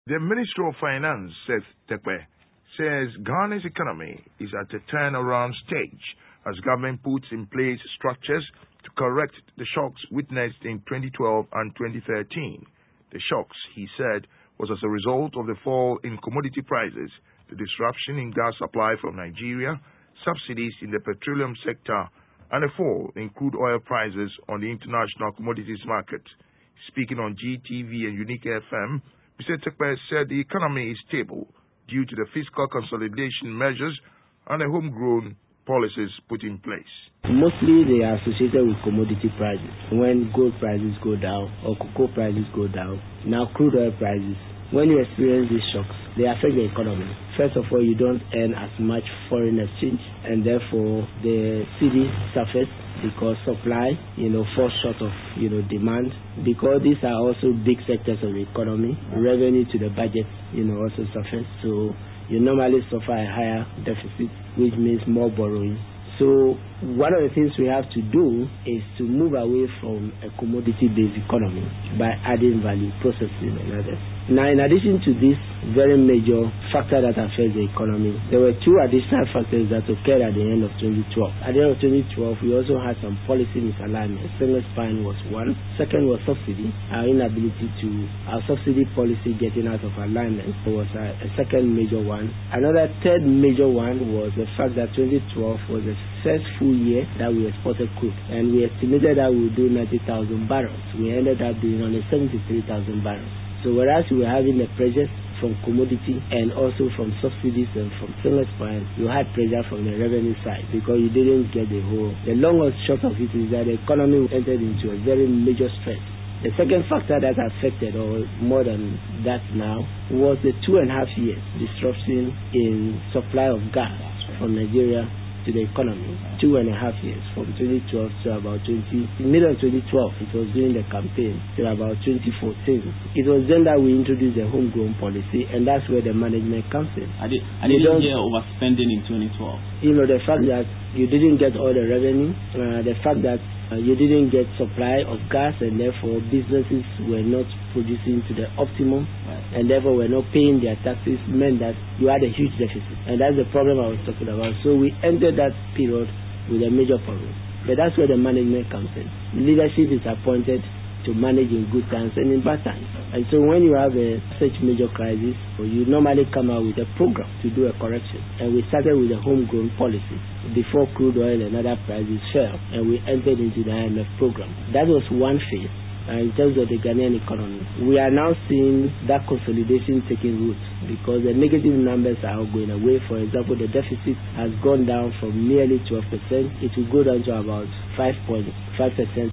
The Minister of Finance, Seth Terkper, says Ghana's economy is at a turnaround stage as government puts in place structures to correct the shocks witnessed in 2012 and 2013. The shocks, he said, was as a result of the fall in commodity prices, the disruption in gas supply from Nigeria, subsidies in the petroleum sector, and a fall in crude oil prices on the international commodities market. Speaking on GTV and Unique FM, Mr. Terkper said the economy is stable due to the fiscal consolidation measures and the homegrown policies put in place. Mostly they are associated with commodity prices. When gold prices go down or cocoa prices go down, now crude oil prices, when you experience these shocks, they affect the economy. First of all, you don't earn as much foreign exchange, and therefore the cedi suffers because supply, falls short of, demand. Because these are also big sectors of the economy, revenue to the budget, also suffers. So you normally suffer a higher deficit, which means more borrowing. So one of the things we have to do is to move away from a commodity-based economy by adding value, processing, and others. Now, in addition to this very major factor that affects the economy, there were two additional factors that occurred at the end of 2012. At the end of 2012, we also had some policy misalignment. Single spine was one. Second was subsidy. Our subsidy policy getting out of alignment was a second major one. Another third major one was the fact that 2012 was the first full year that we exported crude, and we estimated that we would do 90,000 barrels. We ended up doing only 73,000 barrels. So whereas we were having the pressures from commodity and also from subsidies and from single spine, you had pressure from the revenue side because you didn't get the whole. The long or short of it is that the economy entered into a very major stress. The second factor that affected, or more than that now, was the 2.5 years disruption in supply of gas from Nigeria to the economy. 2.5 years, from 2012 to about middle of 2012, it was during the campaign, till about 2014. It was then that we introduced the homegrown policy, and that's where the management comes in. I didn't hear overspending in 2012. The fact that you didn't get all the revenue, the fact that you didn't get supply of gas, and therefore businesses were not producing to the optimum, and therefore were not paying their taxes, meant that you had a huge deficit. And that's the problem I was talking about. So we entered that period with a major problem. But that's where the management comes in. Leadership is appointed to manage in good times and in bad times. And so when you have such major crisis, you normally come out with a program to do a correction. And we started with a homegrown policy before crude oil and other prices fell, and we entered into the IMF program. That was one phase. In terms of the Ghanaian economy, we are now seeing that consolidation taking root because the negative numbers are going away. For example, the deficit has gone down from nearly 12%. It will go down to about 5.5%.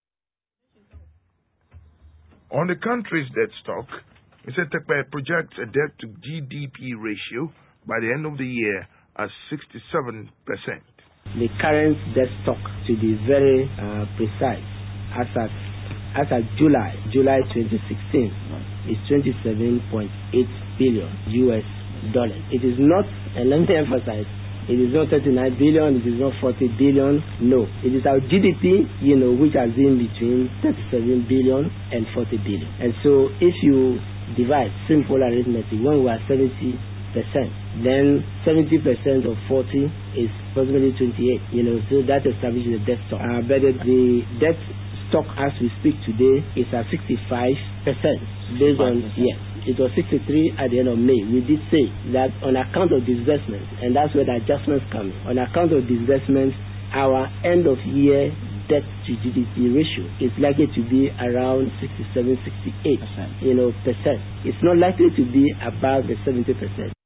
On the country's debt stock, Mr. Terkper projects a debt to GDP ratio by the end of the year as 67%. The current debt stock, to be very precise, as at July 2016, is $27.8 billion US dollars. It is not, and let me emphasize, it is not 39 billion, it is not 40 billion, no. It is our GDP, which has been between 37 billion and 40 billion. And so if you divide simple arithmetic, when we are 70%, then 70% of 40 is approximately 28, so that establishes the debt stock. But the debt stock as we speak today is at 65%, based on, it was 63 at the end of May. We did say that on account of disbursements, and that's where the adjustments come in. On account of disbursements, our end of year debt to GDP ratio is likely to be around 67-68%. It's not likely to be above the 70%.